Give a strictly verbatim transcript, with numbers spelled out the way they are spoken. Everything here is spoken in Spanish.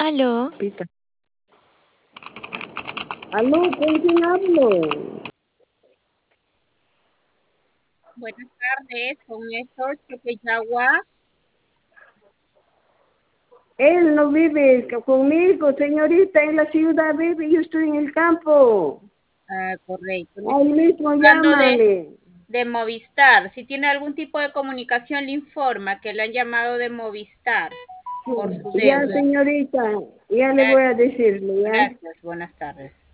Aló. Pita. Aló, ¿con quién hablo? Buenas tardes, con Néstor Chopeyagua. Él no vive conmigo, señorita, en la ciudad vive, yo estoy en el campo. Ah, correcto. Ahí mismo Hablando llámale. de, de Movistar, si tiene algún tipo de comunicación, le informa que le han llamado de Movistar por su Ya, deuda. señorita, ya le voy a decirle, ¿ya? Gracias, buenas tardes.